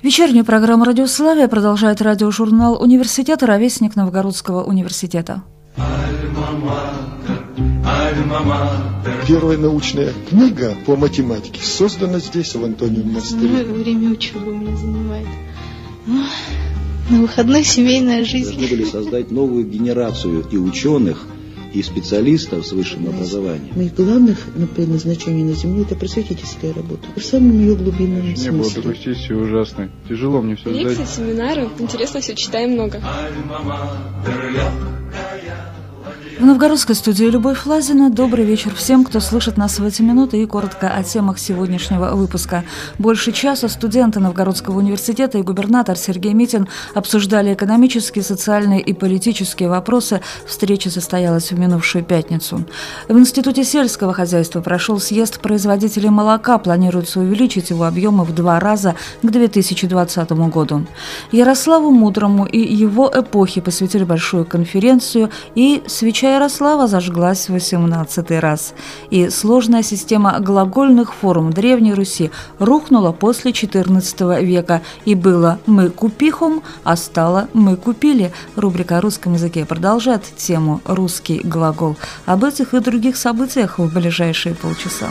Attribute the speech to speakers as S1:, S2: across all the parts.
S1: Вечернюю программу «Радиославия» продолжает радиожурнал «Университет», ровесник Новгородского университета.
S2: Первая научная книга по математике создана здесь, в Антониевом монастыре.
S3: Время учебы у меня занимает. На выходных семейная жизнь.
S4: Должны были создать новую генерацию и ученых, и специалистов с высшим образованием.
S5: Моих главных предназначений на Земле – это просветительская работа. В самом ее глубинном смысле.
S6: Не было такой сессии ужасной. Тяжело мне все сдать.
S7: Лекции, семинары. Интересно все, читаем много.
S1: В новгородской студии Любовь Лазина. Добрый вечер всем, кто слышит нас в эти минуты, и коротко о темах сегодняшнего выпуска. Больше часа студенты Новгородского университета и губернатор Сергей Митин обсуждали экономические, социальные и политические вопросы. Встреча состоялась в минувшую пятницу. В Институте сельского хозяйства прошел съезд производителей молока. Планируется увеличить его объемы в 2 раза к 2020 году. Ярославу Мудрому и его эпохе посвятили большую конференцию, и свеча Ярослава зажглась в 18-й раз. И сложная система глагольных форм Древней Руси рухнула после XIV века. И было «мы купихом», а стало «мы купили». Рубрика о русском языке продолжает тему «Русский глагол». Об этих и других событиях в ближайшие полчаса.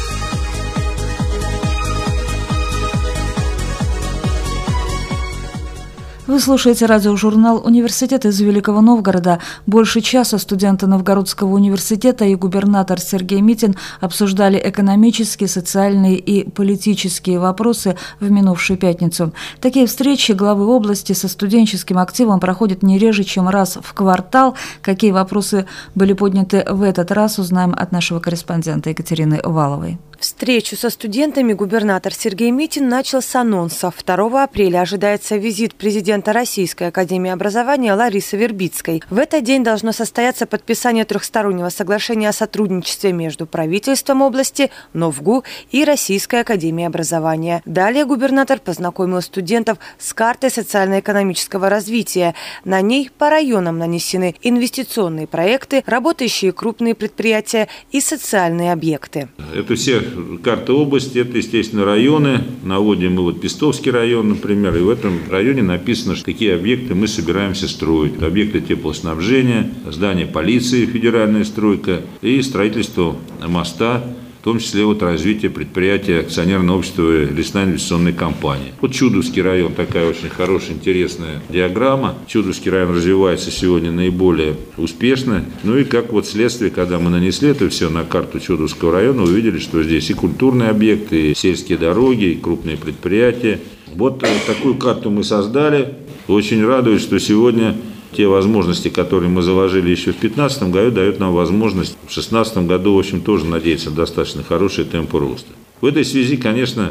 S1: Вы слушаете радиожурнал «Университет» из Великого Новгорода. Больше часа студенты Новгородского университета и губернатор Сергей Митин обсуждали экономические, социальные и политические вопросы в минувшую пятницу. Такие встречи главы области со студенческим активом проходят не реже, чем раз в квартал. Какие вопросы были подняты в этот раз, узнаем от нашего корреспондента Екатерины Валовой.
S8: Встречу со студентами губернатор Сергей Митин начал с анонса. 2 апреля ожидается визит президента Российской академии образования Ларисы Вербицкой. В этот день должно состояться подписание трехстороннего соглашения о сотрудничестве между правительством области, Новгу и Российской академией образования. Далее губернатор познакомил студентов с картой социально-экономического развития. На ней по районам нанесены инвестиционные проекты, работающие крупные предприятия и социальные объекты.
S9: Это все карты области, это, естественно, районы. Наводим мы Пестовский район, например, и в этом районе написано, какие объекты мы собираемся строить. Объекты теплоснабжения, здание полиции, федеральная стройка и строительство моста, в том числе развитие предприятия акционерного общества «Лесная инвестиционная компания». Чудовский район, такая очень хорошая, интересная диаграмма. Чудовский район развивается сегодня наиболее успешно. И как следствие, когда мы нанесли это все на карту Чудовского района, увидели, что здесь и культурные объекты, и сельские дороги, и крупные предприятия. Такую карту мы создали. Очень радует, что сегодня те возможности, которые мы заложили еще в 2015 году, дают нам возможность в 2016 году, в общем, тоже надеяться на достаточно хорошие темпы роста. В этой связи, конечно,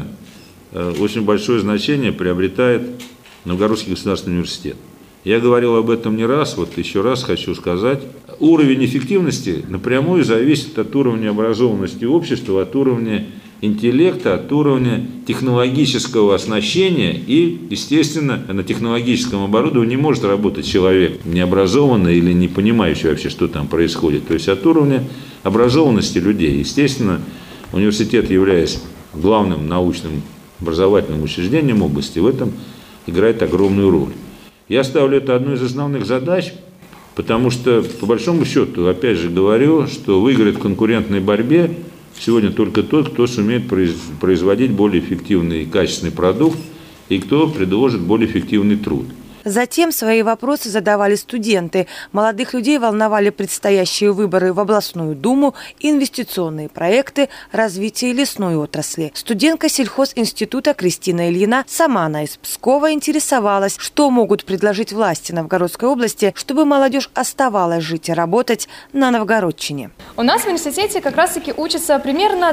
S9: очень большое значение приобретает Новгородский государственный университет. Я говорил об этом не раз, еще раз хочу сказать. Уровень эффективности напрямую зависит от уровня образованности общества, от уровня интеллекта, от уровня технологического оснащения и, естественно, на технологическом оборудовании не может работать человек необразованный или не понимающий вообще, что там происходит. То есть от уровня образованности людей. Естественно, университет, являясь главным научным образовательным учреждением области, в этом играет огромную роль. Я ставлю это одной из основных задач, потому что, по большому счету, опять же говорю, что выиграет в конкурентной борьбе сегодня только тот, кто сумеет производить более эффективный и качественный продукт, и кто предложит более эффективный труд.
S8: Затем свои вопросы задавали студенты. Молодых людей волновали предстоящие выборы в областную думу, инвестиционные проекты, развитие лесной отрасли. Студентка сельхозинститута Кристина Ильина, сама она из Пскова, интересовалась, что могут предложить власти Новгородской области, чтобы молодежь оставалась жить и работать на Новгородчине.
S7: У нас в университете как раз-таки учатся примерно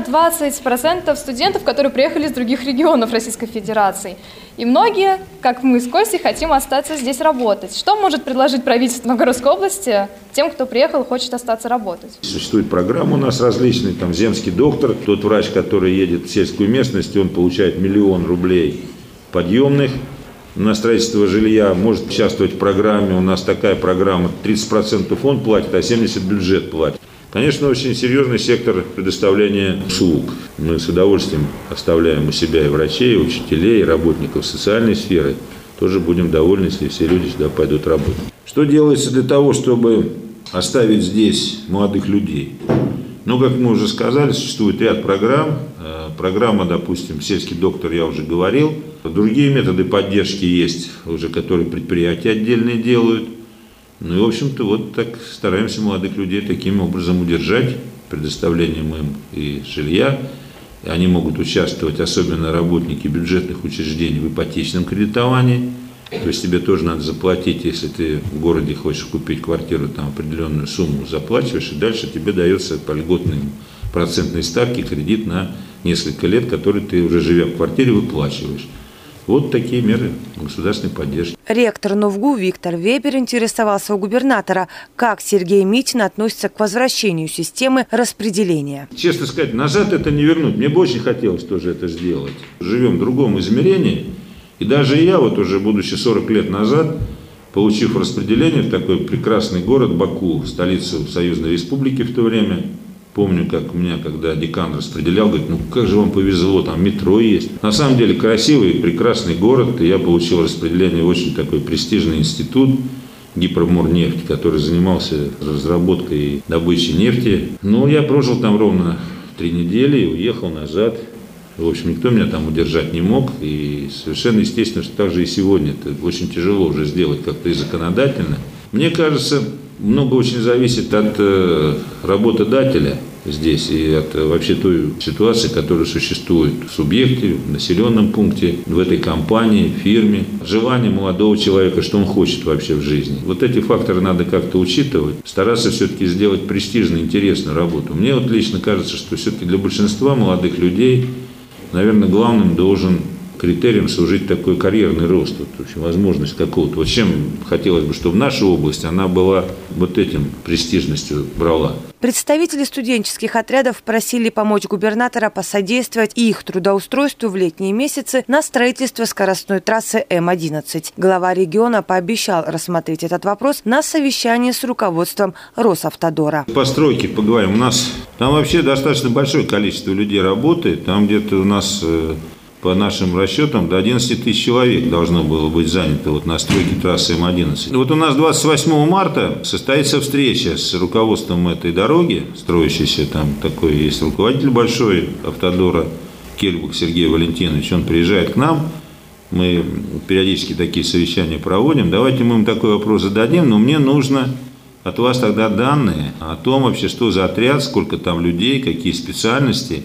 S7: 20% студентов, которые приехали из других регионов Российской Федерации. И многие, как мы с Костей, хотим остаться здесь работать. Что может предложить правительство Новгородской области тем, кто приехал и хочет остаться работать?
S9: Существует программа у нас различная, земский доктор, тот врач, который едет в сельскую местность, он получает 1 000 000 рублей подъемных на строительство жилья, может участвовать в программе. У нас такая программа, 30% он платит, а 70% бюджет платит. Конечно, очень серьезный сектор предоставления услуг. Мы с удовольствием оставляем у себя и врачей, и учителей, и работников социальной сферы. Тоже будем довольны, если все люди сюда пойдут работать. Что делается для того, чтобы оставить здесь молодых людей? Ну, как мы уже сказали, существует ряд программ. Программа, допустим, «Сельский доктор», я уже говорил. Другие методы поддержки есть, уже которые предприятия отдельные делают. Ну и, в общем-то, вот так стараемся молодых людей таким образом удержать, предоставлением им и жилья. Они могут участвовать, особенно работники бюджетных учреждений, в ипотечном кредитовании. То есть тебе тоже надо заплатить, если ты в городе хочешь купить квартиру, там определенную сумму заплачиваешь, и дальше тебе дается по льготной процентной ставке кредит на несколько лет, который ты уже живя в квартире выплачиваешь. Вот такие меры государственной поддержки.
S8: Ректор НОВГУ Виктор Вебер интересовался у губернатора, как Сергей Митин относится к возвращению системы распределения.
S9: Честно сказать, назад это не вернуть. Мне бы очень хотелось тоже это сделать. Живем в другом измерении. И даже я, вот уже будучи 40 лет назад, получив распределение в такой прекрасный город Баку, столицу Союзной Республики в то время, помню, как у меня, когда декан распределял, говорит, ну как же вам повезло, там метро есть. На самом деле красивый, прекрасный город, и я получил распределение в очень такой престижный институт, Гипроморнефть, который занимался разработкой и добычей нефти. Но я прожил там ровно 3 недели и уехал назад. В общем, никто меня там удержать не мог, и совершенно естественно, что так же и сегодня. Это очень тяжело уже сделать как-то и законодательно. Мне кажется, много очень зависит от работодателя здесь и от вообще той ситуации, которая существует в субъекте, в населенном пункте, в этой компании, фирме. Желание молодого человека, что он хочет вообще в жизни. Вот эти факторы надо как-то учитывать, стараться все-таки сделать престижную, интересную работу. Мне вот лично кажется, что все-таки для большинства молодых людей, наверное, главным должен критерием служить такой карьерный рост, вот, в общем, возможность какого-то. Вот чем хотелось бы, чтобы наша область, она была вот этим престижностью брала.
S8: Представители студенческих отрядов просили помочь губернатора посодействовать их трудоустройству в летние месяцы на строительство скоростной трассы М-11. Глава региона пообещал рассмотреть этот вопрос на совещании с руководством Росавтодора.
S9: Постройки, поговорим, у нас там вообще достаточно большое количество людей работает, там где-то у нас... По нашим расчетам, до 11 тысяч человек должно было быть занято вот на стройке трассы М-11. Вот у нас 28 марта состоится встреча с руководством этой дороги, строящейся, там такой есть руководитель большой Автодора, Кельбук Сергей Валентинович, он приезжает к нам, мы периодически такие совещания проводим, давайте мы им такой вопрос зададим, но мне нужно от вас тогда данные о том вообще, что за отряд, сколько там людей, какие специальности.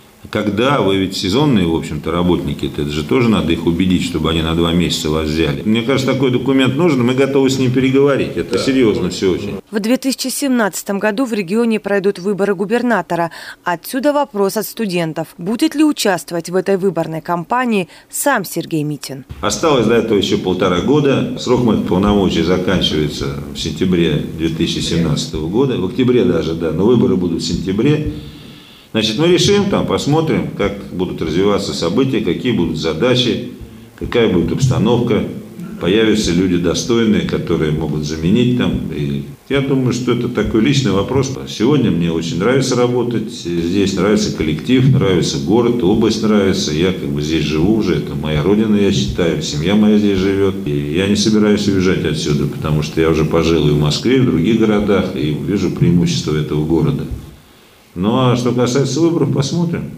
S9: Когда вы ведь сезонные, в общем-то, работники, это же тоже надо их убедить, чтобы они на 2 месяца вас взяли. Мне кажется, такой документ нужен, мы готовы с ним переговорить. Это серьезно все очень.
S8: В 2017 году в регионе пройдут выборы губернатора. Отсюда вопрос от студентов. Будет ли участвовать в этой выборной кампании сам Сергей Митин?
S9: Осталось до этого еще 1,5 года. Срок моих полномочий заканчивается в сентябре 2017 года. В октябре даже, да, но выборы будут в сентябре. Значит, мы решим, там, посмотрим, как будут развиваться события, какие будут задачи, какая будет обстановка, появятся люди достойные, которые могут заменить там. И я думаю, что это такой личный вопрос. Сегодня мне очень нравится работать здесь, нравится коллектив, нравится город, область нравится. Я как бы здесь живу уже, это моя родина, я считаю, семья моя здесь живет. И я не собираюсь уезжать отсюда, потому что я уже пожил и в Москве, и в других городах, и вижу преимущества этого города. Ну а что касается выборов, посмотрим.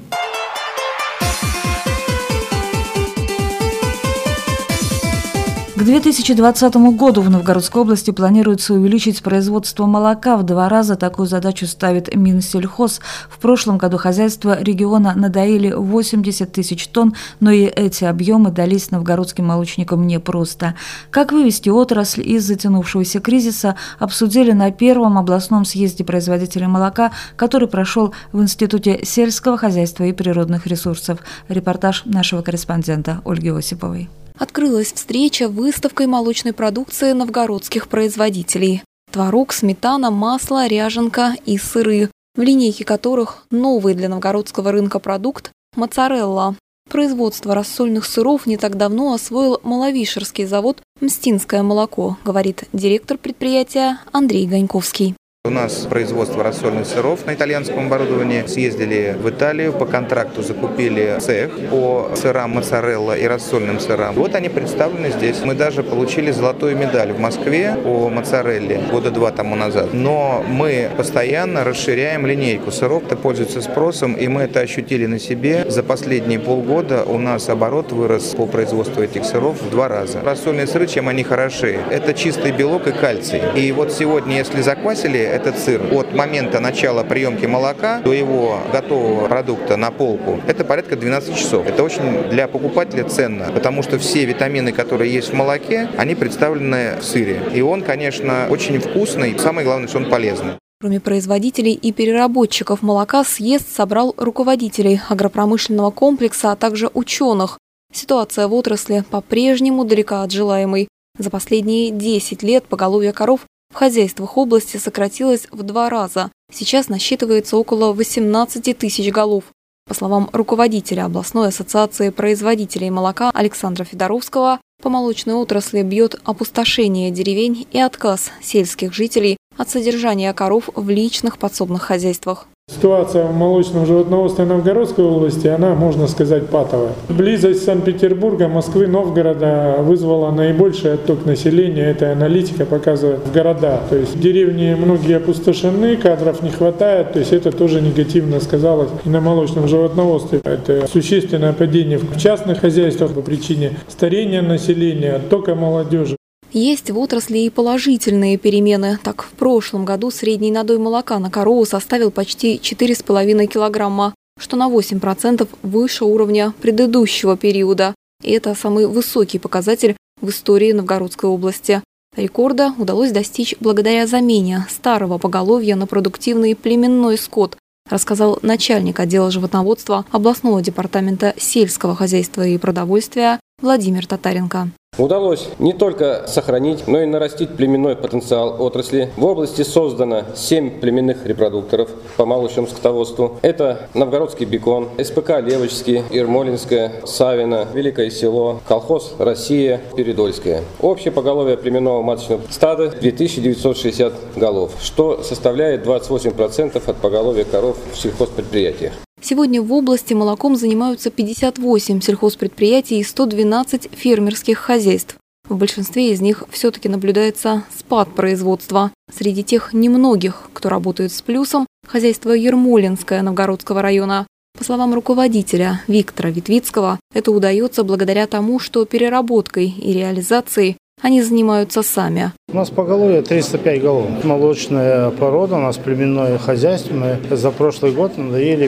S1: К 2020 году в Новгородской области планируется увеличить производство молока в 2 раза. Такую задачу ставит Минсельхоз. В прошлом году хозяйства региона надоили 80 тысяч тонн, но и эти объемы дались новгородским молочникам непросто. Как вывести отрасль из затянувшегося кризиса, обсудили на первом областном съезде производителей молока, который прошел в Институте сельского хозяйства и природных ресурсов. Репортаж нашего корреспондента Ольги Осиповой.
S10: Открылась встреча выставкой молочной продукции новгородских производителей. Творог, сметана, масло, ряженка и сыры, в линейке которых новый для новгородского рынка продукт – моцарелла. Производство рассольных сыров не так давно освоил Маловишерский завод «Мстинское молоко», говорит директор предприятия Андрей Ганьковский.
S11: У нас производство рассольных сыров на итальянском оборудовании. Съездили в Италию, по контракту закупили цех по сырам моцарелла и рассольным сырам. Вот они представлены здесь. Мы даже получили золотую медаль в Москве по моцарелле года 2 тому назад. Но мы постоянно расширяем линейку сыров, это пользуется спросом, и мы это ощутили на себе. За последние полгода у нас оборот вырос по производству этих сыров в 2 раза. Рассольные сыры, чем они хороши? Это чистый белок и кальций. И вот сегодня, если заквасили этот сыр от момента начала приемки молока до его готового продукта на полку, это порядка 12 часов. Это очень для покупателя ценно, потому что все витамины, которые есть в молоке, они представлены в сыре. И он, конечно, очень вкусный. Самое главное, что он полезный.
S10: Кроме производителей и переработчиков молока, съезд собрал руководителей агропромышленного комплекса, а также ученых. Ситуация в отрасли по-прежнему далека от желаемой. За последние 10 лет поголовье коров в хозяйствах области сократилось в 2 раза. Сейчас насчитывается около 18 тысяч голов. По словам руководителя областной ассоциации производителей молока Александра Федоровского, по молочной отрасли бьет опустошение деревень и отказ сельских жителей от содержания коров в личных подсобных хозяйствах.
S12: Ситуация в молочном животноводстве Новгородской области, она, можно сказать, патовая. Близость Санкт-Петербурга, Москвы, Новгорода вызвала наибольший отток населения. Эта аналитика показывает в города. То есть деревни многие опустошены, кадров не хватает. То есть это тоже негативно сказалось и на молочном животноводстве. Это существенное падение в частных хозяйствах по причине старения населения, оттока молодежи.
S10: Есть в отрасли и положительные перемены. Так, в прошлом году средний надой молока на корову составил почти 4,5 килограмма, что на 8% выше уровня предыдущего периода. И это самый высокий показатель в истории Новгородской области. Рекорда удалось достичь благодаря замене старого поголовья на продуктивный племенной скот, рассказал начальник отдела животноводства областного департамента сельского хозяйства и продовольствия Владимир Татаренко.
S13: Удалось не только сохранить, но и нарастить племенной потенциал отрасли. В области создано 7 племенных репродукторов по молочному скотоводству. Это Новгородский бекон, СПК Левочский, Ермолинское, Савино, Великое Село, колхоз Россия, Передольская. Общее поголовье племенного маточного стада 2960 голов, что составляет 28% от поголовья коров в сельхозпредприятиях.
S10: Сегодня в области молоком занимаются 58 сельхозпредприятий и 112 фермерских хозяйств. В большинстве из них все-таки наблюдается спад производства. Среди тех немногих, кто работает с плюсом, хозяйство Ермолинское Новгородского района. По словам руководителя Виктора Витвицкого, это удается благодаря тому, что переработкой и реализацией они занимаются сами.
S14: У нас поголовье 305 голов. Молочная порода, у нас племенное хозяйство. Мы за прошлый год надоели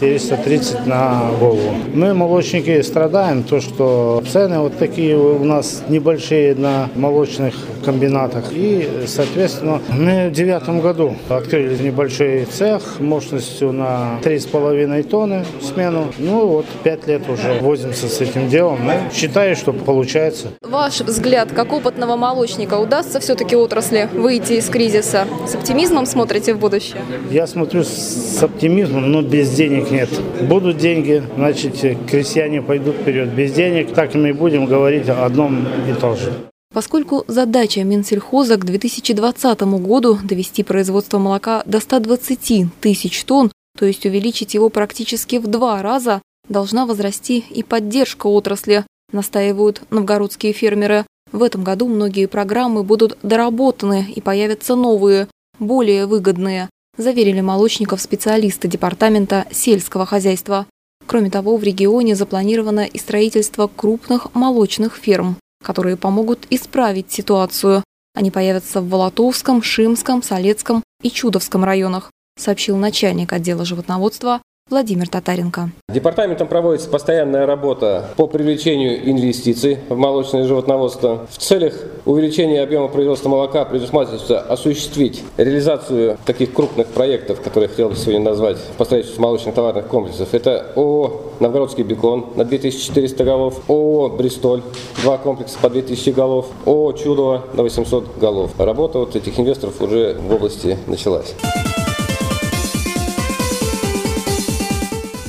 S14: 5430 на голову. Мы, молочники, страдаем, то что цены вот такие у нас небольшие на молочных комбинатах. И, соответственно, мы в 2009 году открыли небольшой цех мощностью на 3,5 тонны в смену. Ну вот 5 лет уже возимся с этим делом. Считаю, что получается.
S10: Ваш взгляд, как опытного молочника, удастся все-таки отрасли выйти из кризиса? С оптимизмом смотрите в будущее?
S14: Я смотрю с оптимизмом, но без денег нет. Будут деньги, значит, крестьяне пойдут вперед. Без денег так мы и будем говорить о одном и том же.
S10: Поскольку задача Минсельхоза к 2020 году довести производство молока до 120 тысяч тонн, то есть увеличить его практически в 2 раза, должна возрасти и поддержка отрасли, настаивают новгородские фермеры. В этом году многие программы будут доработаны и появятся новые, более выгодные, заверили молочников специалисты департамента сельского хозяйства. Кроме того, в регионе запланировано и строительство крупных молочных ферм, которые помогут исправить ситуацию. Они появятся в Волотовском, Шимском, Солецком и Чудовском районах, сообщил начальник отдела животноводства Владимир Татаренко.
S13: Департаментом проводится постоянная работа по привлечению инвестиций в молочное животноводство. В целях увеличения объема производства молока предусматривается осуществить реализацию таких крупных проектов, которые я хотел бы сегодня назвать, по строительству молочных товарных комплексов. Это ООО «Новгородский бекон» на 2400 голов, ООО «Бристоль» 2 комплекса по 2000 голов, ООО «Чудово» на 800 голов. Работа вот этих инвесторов уже в области началась.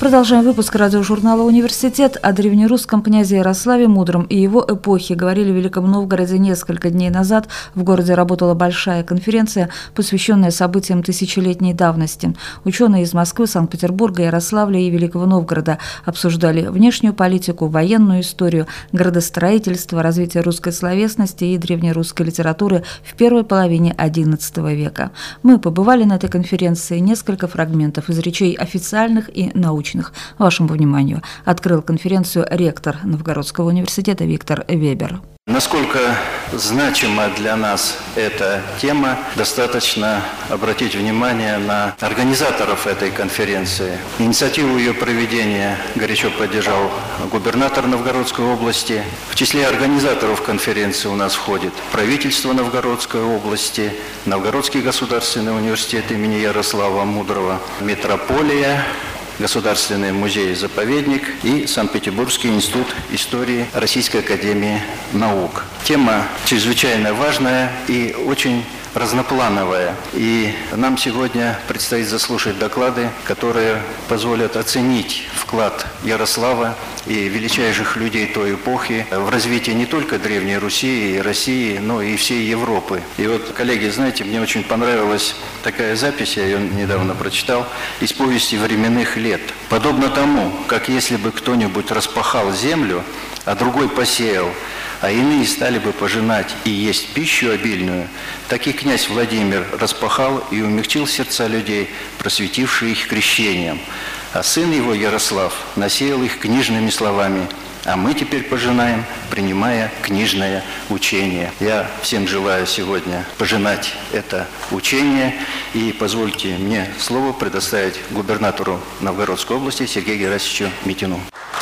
S1: Продолжаем выпуск радиожурнала «Университет». О древнерусском князе Ярославе Мудром и его эпохе говорили в Великом Новгороде несколько дней назад. В городе работала большая конференция, посвященная событиям тысячелетней давности. Ученые из Москвы, Санкт-Петербурга, Ярославля и Великого Новгорода обсуждали внешнюю политику, военную историю, градостроительство, развитие русской словесности и древнерусской литературы в первой половине XI века. Мы побывали на этой конференции. Несколько фрагментов из речей официальных и научных. Вашему вниманию открыл конференцию ректор Новгородского университета Виктор Вебер.
S15: Насколько значима для нас эта тема, достаточно обратить внимание на организаторов этой конференции. Инициативу ее проведения горячо поддержал губернатор Новгородской области. В числе организаторов конференции у нас входит правительство Новгородской области, Новгородский государственный университет имени Ярослава Мудрого, метрополия, Государственный музей-заповедник и Санкт-Петербургский институт истории Российской академии наук. Тема чрезвычайно важная и очень разноплановая. И нам сегодня предстоит заслушать доклады, которые позволят оценить вклад Ярослава и величайших людей той эпохи в развитии не только Древней Руси и России, но и всей Европы. И вот, коллеги, знаете, мне очень понравилась такая запись, я ее недавно прочитал, из повести временных лет. Подобно тому, как если бы кто-нибудь распахал землю, а другой посеял, а иные стали бы пожинать и есть пищу обильную, так и князь Владимир распахал и умягчил сердца людей, просветившие их крещением. А сын его, Ярослав, насеял их книжными словами, а мы теперь пожинаем, принимая книжное учение. Я всем желаю сегодня пожинать это учение, и позвольте мне слово предоставить губернатору Новгородской области Сергею Герасимовичу Митину.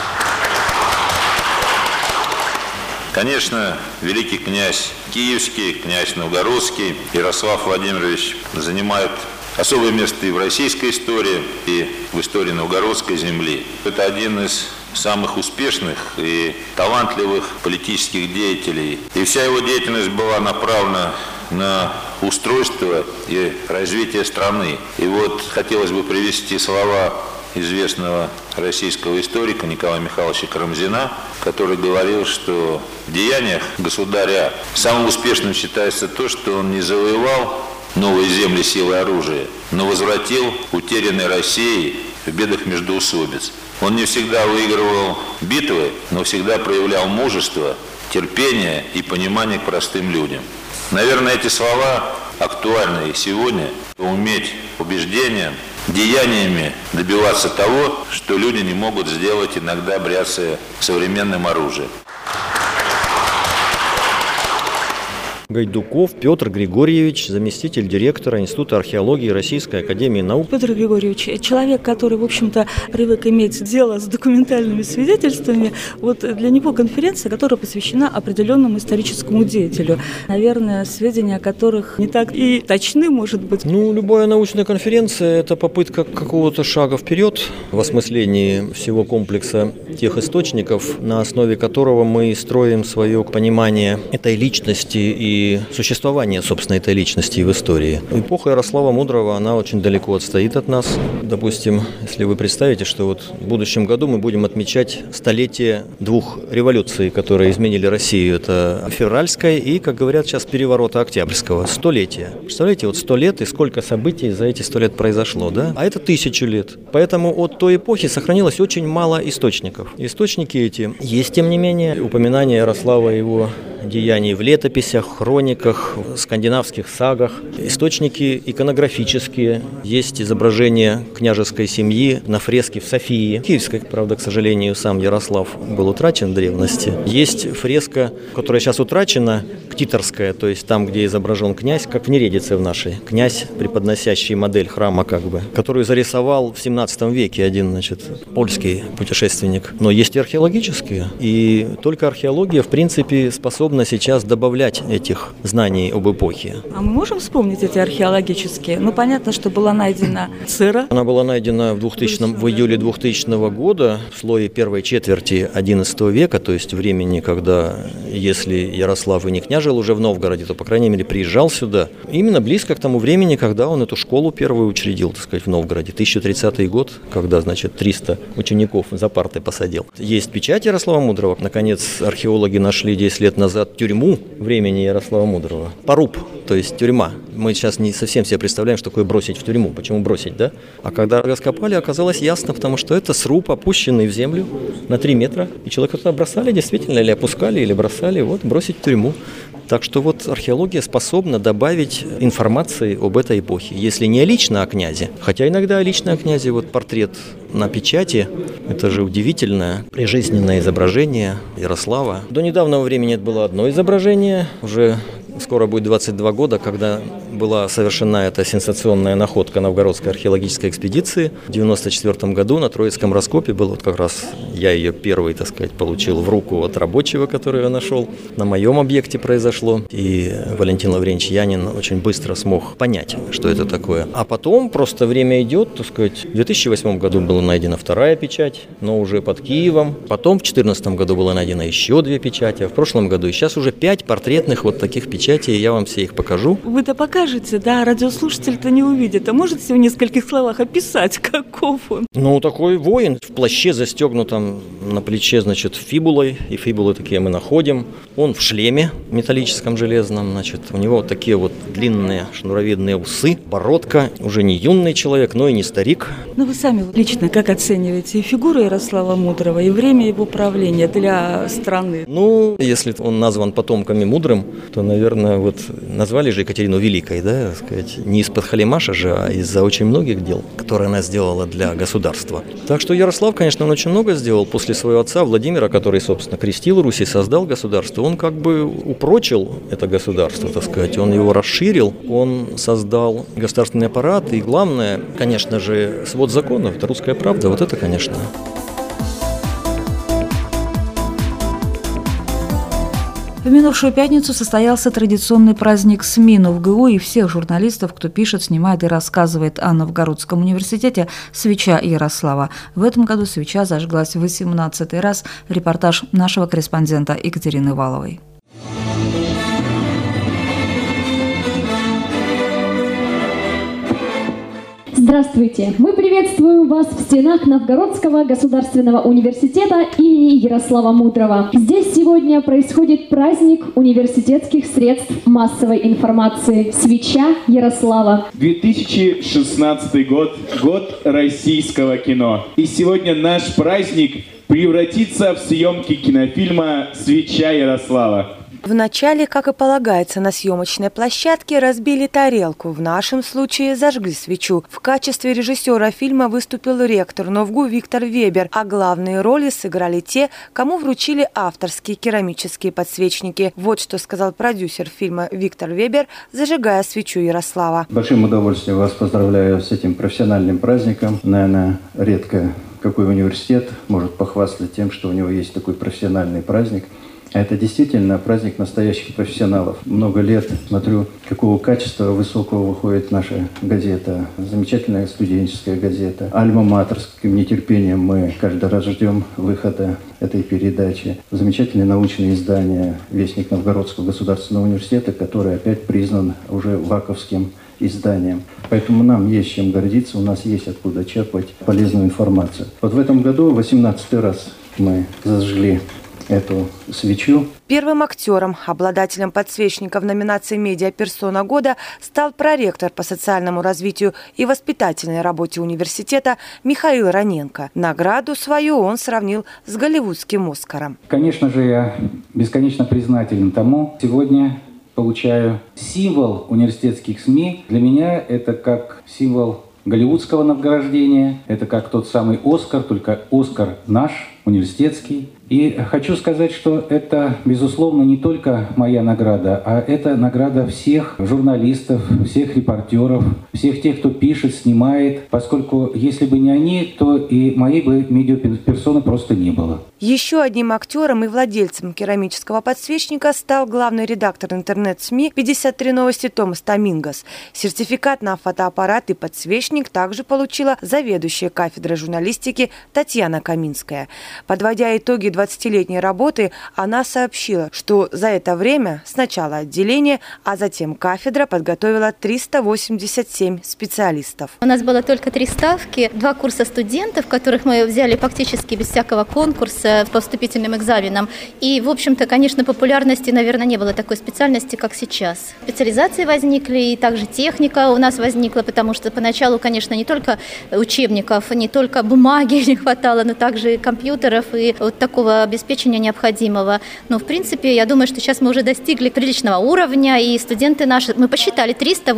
S9: Конечно, великий князь Киевский, князь Новгородский Ярослав Владимирович занимает особое место и в российской истории, и в истории новгородской земли. Это один из самых успешных и талантливых политических деятелей. И вся его деятельность была направлена на устройство и развитие страны. И вот хотелось бы привести слова известного российского историка Николая Михайловича Карамзина, который говорил, что в деяниях государя самым успешным считается то, что он не завоевал новые земли силой оружия, но возвратил утерянной России в бедах междоусобиц. Он не всегда выигрывал битвы, но всегда проявлял мужество, терпение и понимание к простым людям. Наверное, эти слова актуальны и сегодня. Уметь убеждением, деяниями добиваться того, что люди не могут сделать, иногда бряцая современным оружием.
S16: Гайдуков Петр Григорьевич, заместитель директора Института археологии Российской академии наук.
S1: Петр Григорьевич, человек, который, в общем-то, привык иметь дело с документальными свидетельствами, вот для него конференция, которая посвящена определенному историческому деятелю. Наверное, сведения о которых не так и точны, может быть.
S16: Любая научная конференция – это попытка какого-то шага вперед в осмыслении всего комплекса тех источников, на основе которого мы строим свое понимание этой личности и существование, собственно, этой личности в истории. Эпоха Ярослава Мудрого, она очень далеко отстоит от нас. Допустим, если вы представите, что вот в будущем году мы будем отмечать столетие двух революций, которые изменили Россию. Это февральская и, как говорят сейчас, переворота Октябрьского. Столетие. Представляете, вот 100 лет и сколько событий за эти 100 лет произошло, да? А это 1000 лет. Поэтому от той эпохи сохранилось очень мало источников. Источники эти есть, тем не менее, упоминания Ярослава и его деяний в летописях, хрониках, скандинавских сагах. Источники иконографические. Есть изображение княжеской семьи на фреске в Софии. Киевской, правда, к сожалению, сам Ярослав был утрачен в древности. Есть фреска, которая сейчас утрачена, ктиторская, то есть там, где изображен князь, как в Нередице в нашей. Князь, преподносящий модель храма, которую зарисовал в 17 веке один, польский путешественник. Но есть и археологические. И только археология, в принципе, способна сейчас добавлять этих знаний об эпохе.
S1: А мы можем вспомнить эти археологические? Понятно, что была найдена Цира.
S16: Она была найдена в июле 2000 года, в слое первой четверти XI века, то есть времени, когда, если Ярослав и не княжил жил уже в Новгороде, то, по крайней мере, приезжал сюда. Именно близко к тому времени, когда он эту школу первую учредил, так сказать, в Новгороде. 1030 год, когда, значит, 300 учеников за парты посадил. Есть печать Ярослава Мудрого. Наконец, археологи нашли 10 лет назад тюрьму времени Ярослава Мудрого. Поруб, то есть тюрьма. Мы сейчас не совсем себе представляем, что такое бросить в тюрьму. Почему бросить, да? А когда раскопали, оказалось ясно, потому что это сруб, опущенный в землю на 3 метра. И человека туда бросали действительно, или опускали, или бросали, вот, бросить в тюрьму. Так что вот археология способна добавить информации об этой эпохе. Если не лично о князе, хотя иногда лично о князе, вот портрет на печати, это же удивительное прижизненное изображение Ярослава. До недавнего времени это было одно изображение, уже скоро будет 22 года, когда была совершена эта сенсационная находка новгородской археологической экспедиции. В 1994 году на Троицком раскопе был вот как раз, я ее первый, так сказать, получил в руку от рабочего, который я нашел. На моем объекте произошло, и Валентин Лаврентьевич Янин очень быстро смог понять, что это такое. А потом просто время идет, так сказать, в 2008 году была найдена вторая печать, но уже под Киевом. Потом в 2014 году было найдено еще 2 печати, а в прошлом году и сейчас уже 5 портретных вот таких печатей, я вам все их покажу.
S1: Вы-то покажете, да, радиослушатель-то не увидит. А можете в нескольких словах описать, каков он?
S16: Ну, такой воин в плаще застегнутом, на плече, значит, фибулой, и фибулы такие мы находим. Он в шлеме металлическом железном, значит, у него вот такие вот длинные шнуровидные усы, бородка, уже не юный человек, но и не старик.
S1: Ну, вы сами лично как оцениваете и фигуру Ярослава Мудрого, и время его правления для страны?
S16: Ну, если он назван потомками Мудрым, то, наверное, вот назвали же Екатерину Великой, да, так сказать, не из-под халимаша же, а из-за очень многих дел, которые она сделала для государства. Так что Ярослав, конечно, он очень много сделал после своего отца Владимира, который, собственно, крестил Русь и создал государство. Он как бы упрочил это государство, так сказать, он его расширил, он создал государственный аппарат, и главное, конечно же, свод законов, это «Русская правда», вот это, конечно.
S1: В минувшую пятницу состоялся традиционный праздник СМИ НовГУ, и всех журналистов, кто пишет, снимает и рассказывает о Новгородском университете, «Свеча Ярослава». В этом году свеча зажглась в 18-й раз. Репортаж нашего корреспондента Екатерины Валовой.
S17: Здравствуйте! Мы приветствуем вас в стенах Новгородского государственного университета имени Ярослава Мудрого. Здесь сегодня происходит праздник университетских средств массовой информации «Свеча Ярослава».
S18: 2016 год – год российского кино. И сегодня наш праздник превратится в съемки кинофильма «Свеча Ярослава».
S8: Вначале, как и полагается, на съемочной площадке разбили тарелку. В нашем случае зажгли свечу. В качестве режиссера фильма выступил ректор НовГУ Виктор Вебер, а главные роли сыграли те, кому вручили авторские керамические подсвечники. Вот что сказал продюсер фильма Виктор Вебер, зажигая свечу Ярослава.
S4: Большим удовольствием вас поздравляю с этим профессиональным праздником. Наверное, редко какой университет может похвастаться тем, что у него есть такой профессиональный праздник. Это действительно праздник настоящих профессионалов. Много лет смотрю, какого качества высокого выходит наша газета. Замечательная студенческая газета. Альма-Матер, с каким нетерпением мы каждый раз ждем выхода этой передачи. Замечательное научное издание «Вестник Новгородского государственного университета», который опять признан уже ваковским изданием. Поэтому нам есть чем гордиться, у нас есть откуда черпать полезную информацию. Вот в этом году 18-й раз мы зажгли эту свечу.
S8: Первым актером, обладателем подсвечника в номинации «Медиаперсона года» стал проректор по социальному развитию и воспитательной работе университета Михаил Раненко. Награду свою он сравнил с голливудским «Оскаром».
S19: Конечно же, я бесконечно признателен тому. Сегодня получаю символ университетских СМИ. Для меня это как символ голливудского награждения. Это как тот самый «Оскар», только «Оскар» наш, университетский. И хочу сказать, что это, безусловно, не только моя награда, а это награда всех журналистов, всех репортеров, всех тех, кто пишет, снимает, поскольку если бы не они, то и моей бы медиаперсоны просто не было.
S8: Еще одним актером и владельцем керамического подсвечника стал главный редактор интернет-СМИ 53 новости Томас Томингос. Сертификат на фотоаппарат и подсвечник также получила заведующая кафедрой журналистики Татьяна Каминская. Подводя итоги 20-летней работы она сообщила, что за это время сначала отделение, а затем кафедра подготовила 387 специалистов.
S20: У нас было только 3 ставки, 2 курса студентов, которых мы взяли фактически без всякого конкурса по вступительным экзаменам. И, в общем-то, конечно, популярности, наверное, не было такой специальности, как сейчас. Специализации возникли, и также техника у нас возникла, потому что поначалу, конечно, не только учебников, не только бумаги не хватало, но также компьютеров и вот такого обеспечения необходимого. Но, в принципе, я думаю, что сейчас мы уже достигли приличного уровня, и студенты наши, мы посчитали,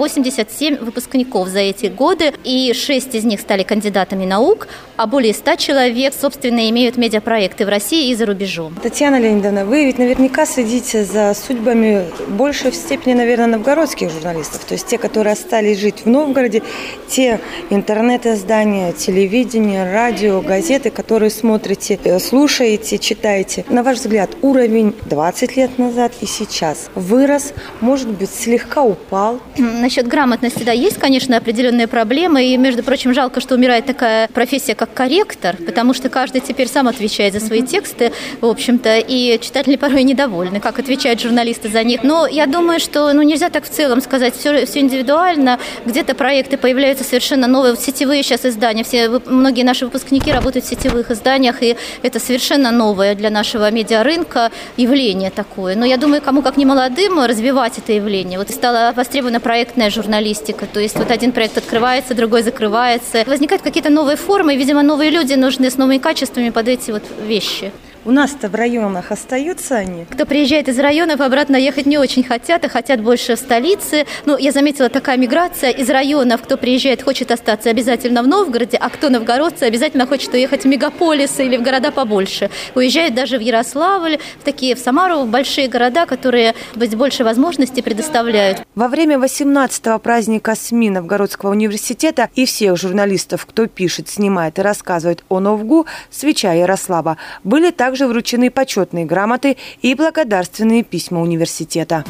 S20: 387 выпускников за эти годы, и 6 из них стали кандидатами наук, а более 100 человек, собственно, имеют медиапроекты в России и за рубежом.
S8: Татьяна Леонидовна, вы ведь наверняка следите за судьбами большей степени, наверное, новгородских журналистов, то есть те, которые остались жить в Новгороде, те интернет-издания, телевидение, радио, газеты, которые смотрите, слушаете, читаете. На ваш взгляд, уровень 20 лет назад и сейчас вырос, может быть, слегка упал?
S20: Насчет грамотности, да, есть, конечно, определенные проблемы, и, между прочим, жалко, что умирает такая профессия, как корректор, потому что каждый теперь сам отвечает за свои тексты, в общем-то, и читатели порой недовольны, как отвечают журналисты за них. Но я думаю, что нельзя так в целом сказать, все индивидуально, где-то проекты появляются совершенно новые, сетевые сейчас издания, многие наши выпускники работают в сетевых изданиях, и это совершенно новое для нашего медиарынка явление такое. Но я думаю, кому как не молодым развивать это явление. Вот стала востребована проектная журналистика, то есть вот один проект открывается, другой закрывается. Возникают какие-то новые формы, и, видимо, новые люди нужны с новыми качествами под эти вот вещи.
S8: У нас-то в районах остаются они?
S20: Кто приезжает из районов, обратно ехать не очень хотят, а хотят больше в столице. Ну, я заметила, такая миграция из районов. Кто приезжает, хочет остаться обязательно в Новгороде, а кто новгородцы, обязательно хочет уехать в мегаполисы или в города побольше. Уезжают даже в Ярославль, в Самару, в большие города, которые больше возможностей предоставляют.
S8: Во время 18-го праздника СМИ Новгородского университета и всех журналистов, кто пишет, снимает и рассказывает о Новгу, «Свеча Ярослава», были также вручены почетные грамоты и благодарственные письма университета.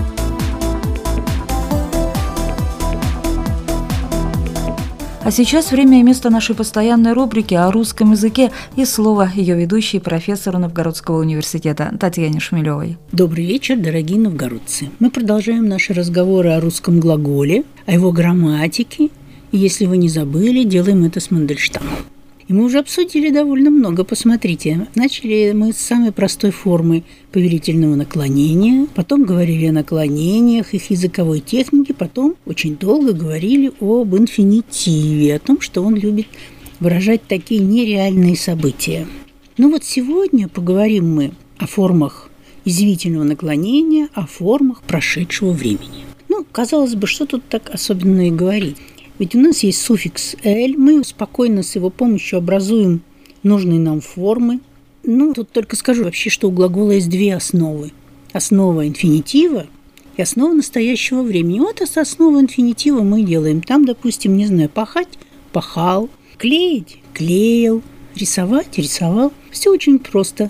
S1: А сейчас время и место нашей постоянной рубрики о русском языке и слово ее ведущей, профессору Новгородского университета Татьяне Шмелевой.
S21: Добрый вечер, дорогие новгородцы. Мы продолжаем наши разговоры о русском глаголе, о его грамматике. И если вы не забыли, делаем это с Мандельштамом. И мы уже обсудили довольно много, посмотрите. Начали мы с самой простой формы повелительного наклонения, потом говорили о наклонениях, их языковой технике, потом очень долго говорили об инфинитиве, о том, что он любит выражать такие нереальные события. Ну вот сегодня поговорим мы о формах извивительного наклонения, о формах прошедшего времени. Ну, казалось бы, что тут так особенно и говорить? Ведь у нас есть суффикс «эль», мы спокойно с его помощью образуем нужные нам формы. Ну, тут только скажу вообще, что у глагола есть 2 основы. Основа инфинитива и основа настоящего времени. Вот с основы инфинитива мы делаем. Там, допустим, не знаю, пахать – пахал, клеить – клеил, рисовать – рисовал. Все очень просто.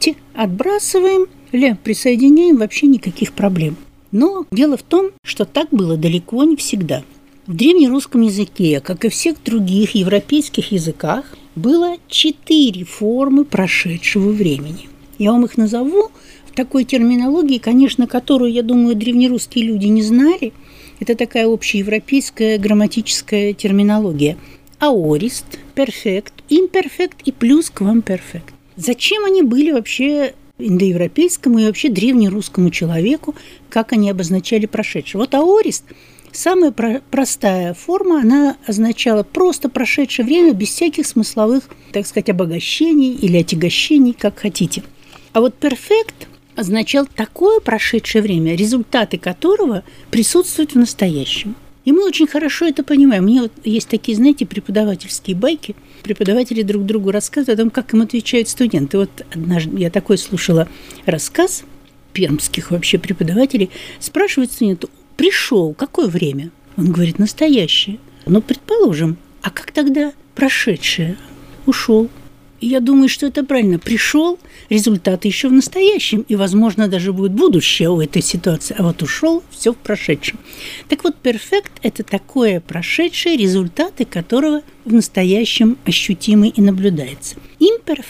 S21: Отбрасываем, присоединяем, вообще никаких проблем. Но дело в том, что так было далеко не всегда. В древнерусском языке, как и всех других европейских языках, было 4 формы прошедшего времени. Я вам их назову в такой терминологии, конечно, которую, я думаю, древнерусские люди не знали. Это такая общеевропейская грамматическая терминология. Аорист, перфект, имперфект и плюсквамперфект. Зачем они были вообще индоевропейскому и вообще древнерусскому человеку, как они обозначали прошедшее? Вот аорист – самая простая форма, она означала просто прошедшее время без всяких смысловых, так сказать, обогащений или отягощений, как хотите. А вот перфект означал такое прошедшее время, результаты которого присутствуют в настоящем. И мы очень хорошо это понимаем. У меня вот есть такие, знаете, преподавательские байки. Преподаватели друг другу рассказывают о том, как им отвечают студенты. Вот однажды я такой слушала рассказ пермских вообще преподавателей. Спрашивает студента: пришел, какое время? Он говорит: настоящее. Ну, предположим, а как тогда прошедшее? Ушел. И я думаю, что это правильно. Пришел, результаты еще в настоящем, и, возможно, даже будет будущее у этой ситуации. А вот ушел, все в прошедшем. Так вот, перфект – это такое прошедшее, результаты которого в настоящем ощутимы и наблюдается. Имперфект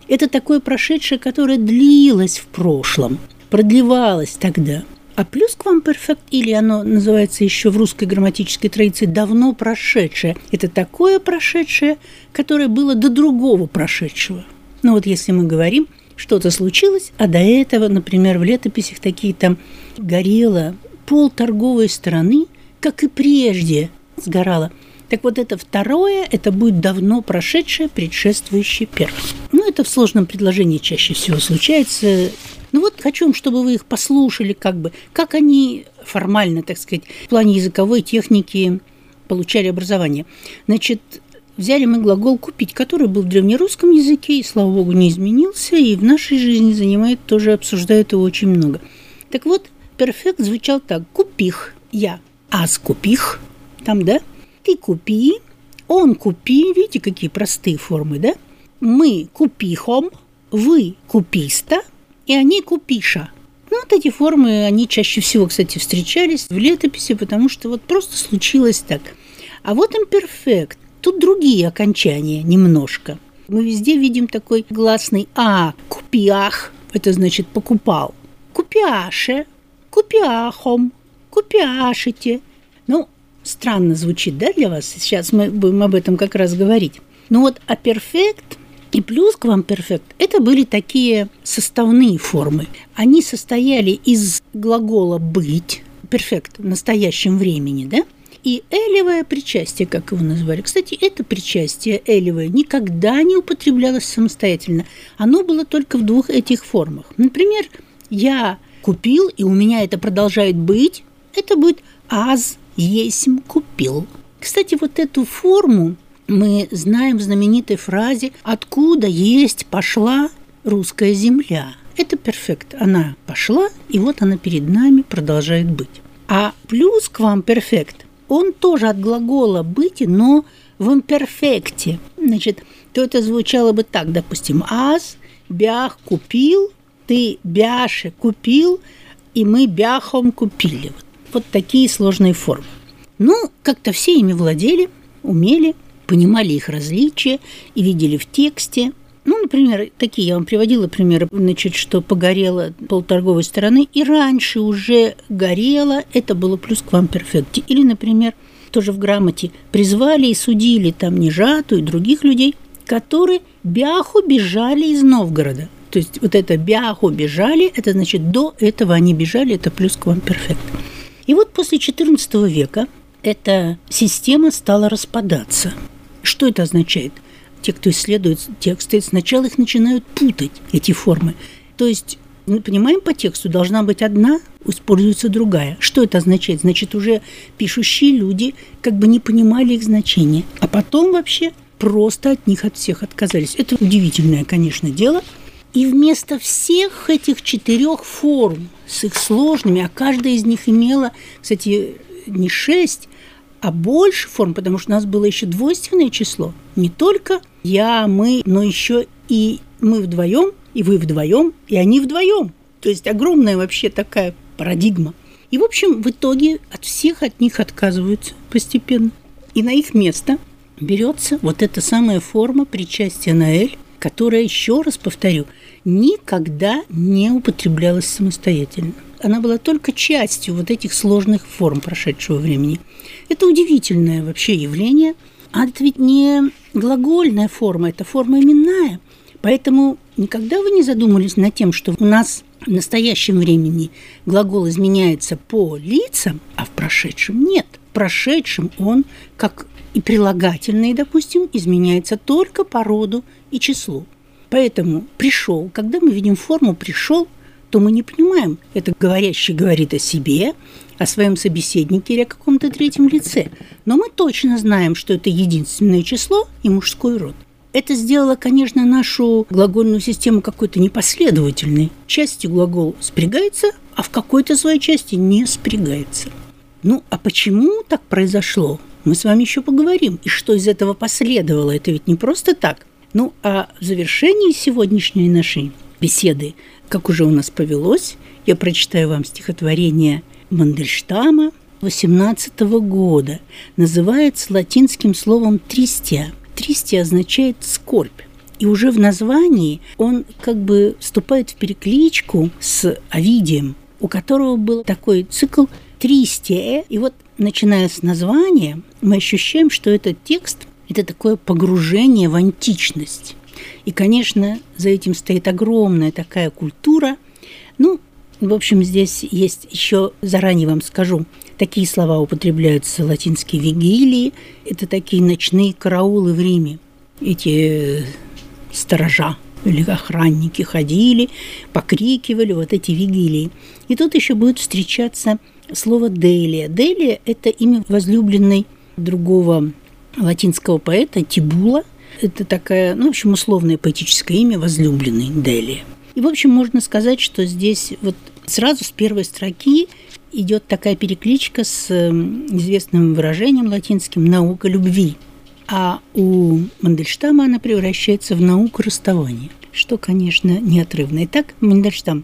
S21: Это такое прошедшее, которое длилось в прошлом, продлевалось тогда. А плюсквамперфект, или оно называется еще в русской грамматической традиции давно прошедшее, это такое прошедшее, которое было до другого прошедшего. Ну вот если мы говорим, что-то случилось, а до этого, например, в летописях такие там горело пол торговой стороны, как и прежде сгорало. Так вот это второе, это будет давно прошедшее, предшествующее первое. Ну это в сложном предложении чаще всего случается. Ну вот хочу, чтобы вы их послушали, как они формально, так сказать, в плане языковой техники получали образование. Значит, взяли мы глагол «купить», который был в древнерусском языке, и, слава богу, не изменился, и в нашей жизни занимает, тоже обсуждают его очень много. Так вот, перфект звучал так: «Купих я, аз купих», там, да? «Ты купи», «он купи», видите, какие простые формы, да? «Мы купихом», «вы куписта», и они купиша. Ну, вот эти формы, они чаще всего, кстати, встречались в летописи, потому что вот просто случилось так. А вот имперфект. Тут другие окончания немножко. Мы везде видим такой гласный «а». Купиах – это значит «покупал». Купяше, купяхом, купяшите. Ну, странно звучит, да, для вас? Сейчас мы будем об этом как раз говорить. Ну вот, а перфект и плюсквамперфект – это были такие составные формы. Они состояли из глагола «быть», перфект в настоящем времени, да, и элевое причастие, как его назвали. Кстати, это причастие элевое никогда не употреблялось самостоятельно. Оно было только в двух этих формах. Например, «я купил», и у меня это продолжает быть, это будет «аз есмь купил». Кстати, вот эту форму мы знаем в знаменитой фразе «Откуда есть пошла русская земля». Это перфект. Она пошла, и вот она перед нами продолжает быть. А плюсквамперфект, он тоже от глагола «быть», но в имперфекте. Значит, то это звучало бы так, допустим, «аз бях купил», «ты бяше купил», и «мы бяхом купили». Вот такие сложные формы. Ну, как-то все ими владели, умели, понимали их различия и видели в тексте. Ну, например, такие я вам приводила примеры, значит, что погорело полторговой стороны, и раньше уже горело, это было плюсквамперфекте. Или, например, тоже в грамоте призвали и судили там Нежату и других людей, которые бяху бежали из Новгорода. То есть вот это бяху бежали, это значит до этого они бежали, это плюсквамперфект. И вот после XIV века эта система стала распадаться. Что это означает? Те, кто исследует тексты, сначала их начинают путать, эти формы. То есть, мы понимаем, по тексту должна быть одна, используется другая. Что это означает? Значит, уже пишущие люди как бы не понимали их значения, а потом вообще просто от них от всех отказались. Это удивительное, конечно, дело. И вместо всех этих 4 форм с их сложными, а каждая из них имела, кстати, не 6, а больше форм, потому что у нас было еще двойственное число. Не только я, мы, но еще и мы вдвоем, и вы вдвоем, и они вдвоем. То есть огромная вообще такая парадигма. И, в общем, в итоге от них отказываются постепенно. И на их место берется вот эта самая форма причастия на «эль», которая, еще раз повторю, никогда не употреблялась самостоятельно. Она была только частью вот этих сложных форм прошедшего времени. Это удивительное вообще явление. А это ведь не глагольная форма, это форма именная. Поэтому никогда вы не задумывались над тем, что у нас в настоящем времени глагол изменяется по лицам, а в прошедшем нет. В прошедшем он, как и прилагательный, допустим, изменяется только по роду и числу. Поэтому «пришел», когда мы видим форму «пришел», то мы не понимаем, это говорящий говорит о себе, о своем собеседнике или о каком-то третьем лице. Но мы точно знаем, что это единственное число и мужской род. Это сделало, конечно, нашу глагольную систему какой-то непоследовательной. Частью глагол спрягается, а в какой-то своей части не спрягается. Ну, а почему так произошло? Мы с вами еще поговорим. И что из этого последовало? Это ведь не просто так. Ну, а в завершении сегодняшней нашей беседы, как уже у нас повелось, я прочитаю вам стихотворение Мандельштама 18 года. Называется латинским словом «тристия». «Тристия» означает «скорбь». И уже в названии он как бы вступает в перекличку с Овидием, у которого был такой цикл «Тристия». И вот, начиная с названия, мы ощущаем, что этот текст – это такое погружение в античность. И, конечно, за этим стоит огромная такая культура. Ну, в общем, здесь есть еще, заранее вам скажу, такие слова употребляются латинские вигилии. Это такие ночные караулы в Риме. Эти сторожа или охранники ходили, покрикивали вот эти вигилии. И тут еще будет встречаться слово «делия». «Делия» – это имя возлюбленной другого латинского поэта Тибула. Это такая, ну, в общем, условное поэтическое имя возлюбленной Делия. И, в общем, можно сказать, что здесь вот сразу с первой строки идет такая перекличка с известным выражением латинским «наука любви». А у Мандельштама она превращается в науку расставания, что, конечно, неотрывно. Итак, Мандельштам.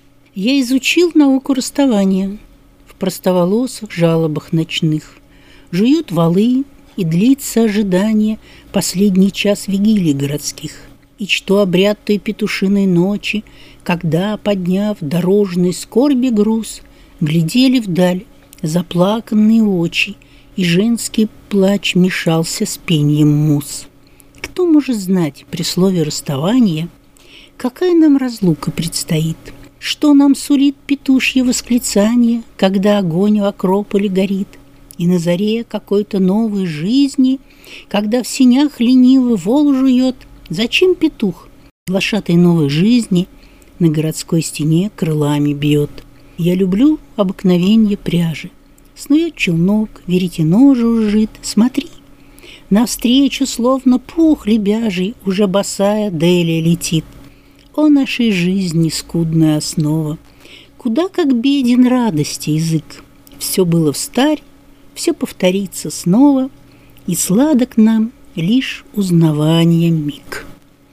S21: «Я изучил науку расставания в простоволосых жалобах ночных. Жуют валы, и длится ожидание последний час вигилий городских. И чту обряд той петушиной ночи, когда, подняв дорожный скорби груз, глядели вдаль заплаканные очи, и женский плач мешался с пеньем мус. Кто может знать при слове расставания, какая нам разлука предстоит? Что нам сулит петушье восклицание, когда огонь в акрополе горит? И на заре какой-то новой жизни, когда в синях лениво вол жует, зачем петух глашатай новой жизни на городской стене крылами бьет? Я люблю обыкновенье пряжи. Снует челнок, веретено жужжит. Смотри, навстречу, словно пух лебяжий, уже босая Делия летит. О нашей жизни скудная основа, куда как беден радости язык. Все было встарь, все повторится снова, и сладок нам лишь узнавание миг.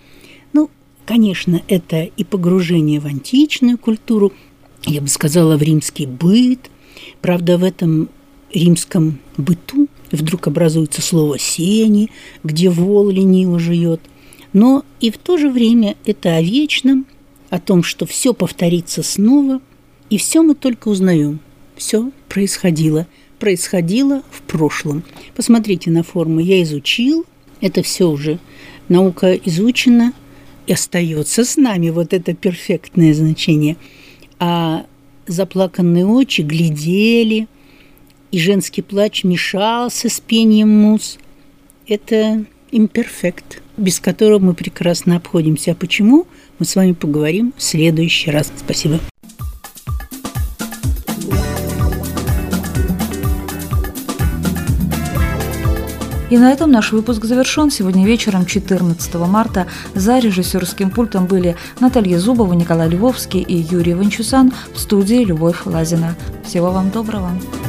S21: Ну, конечно, это и погружение в античную культуру, я бы сказала, в римский быт. Правда, в этом римском быту вдруг образуется слово «сени», где вол лениво жует. Но и в то же время это о вечном, о том, что все повторится снова, и все мы только узнаем. Все происходило в прошлом. Посмотрите на формы «я изучил», это все уже наука изучена, и остается с нами вот это перфектное значение. А заплаканные очи глядели, и женский плач мешался с пением мус. Это имперфект, без которого мы прекрасно обходимся. А почему? Мы с вами поговорим в следующий раз. Спасибо.
S1: И на этом наш выпуск завершен. Сегодня вечером, 14 марта, за режиссерским пультом были Наталья Зубова, Николай Львовский и Юрий Ванчусан, в студии Любовь Лазина. Всего вам доброго.